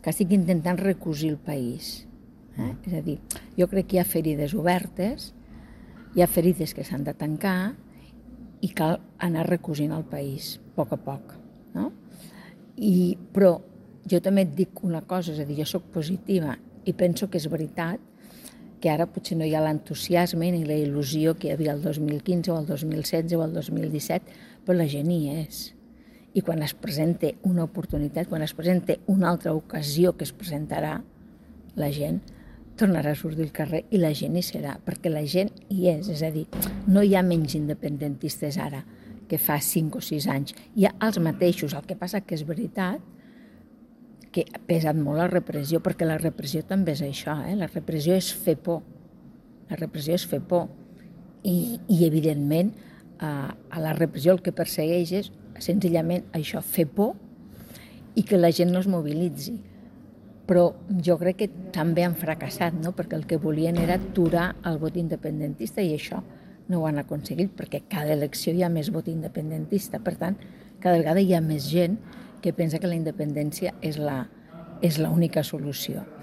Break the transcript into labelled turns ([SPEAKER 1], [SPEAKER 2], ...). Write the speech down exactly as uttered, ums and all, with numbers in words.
[SPEAKER 1] que estic intentant recosir el país. Eh? És a dir, jo crec que hi ha ferides obertes, hi ha ferides que s'han de tancar i cal anar recosint el país, a poc a poc. No? I, però jo també et dic una cosa, és a dir, jo soc positiva i penso que és veritat que ara potser no hi ha l'entusiasme ni la il·lusió que hi havia el dos mil quinze o el dos mil setze o el dos mil disset, però la gent hi és. I quan es presenta una oportunitat, quan es presenta una altra ocasió que es presentarà, la gent tornarà a sortir al carrer i la gent hi serà, perquè la gent hi és. És a dir, no hi ha menys independentistes ara que fa cinc o sis anys. Hi ha els mateixos, el que passa que és veritat que ha pesat molt la repressió, perquè la repressió també és això, eh? La repressió és fer por. La repressió és fer por. I, i evidentment, a, a la repressió el que persegueix és senzillament això, fer por i que la gent no es mobilitzi. Però jo crec que també han fracassat, no? Perquè el que volien era aturar el vot independentista i això no ho han aconseguit, perquè cada elecció hi ha més vot independentista. Per tant, cada vegada hi ha més gent que pensa que la independència és la, és l'única solució.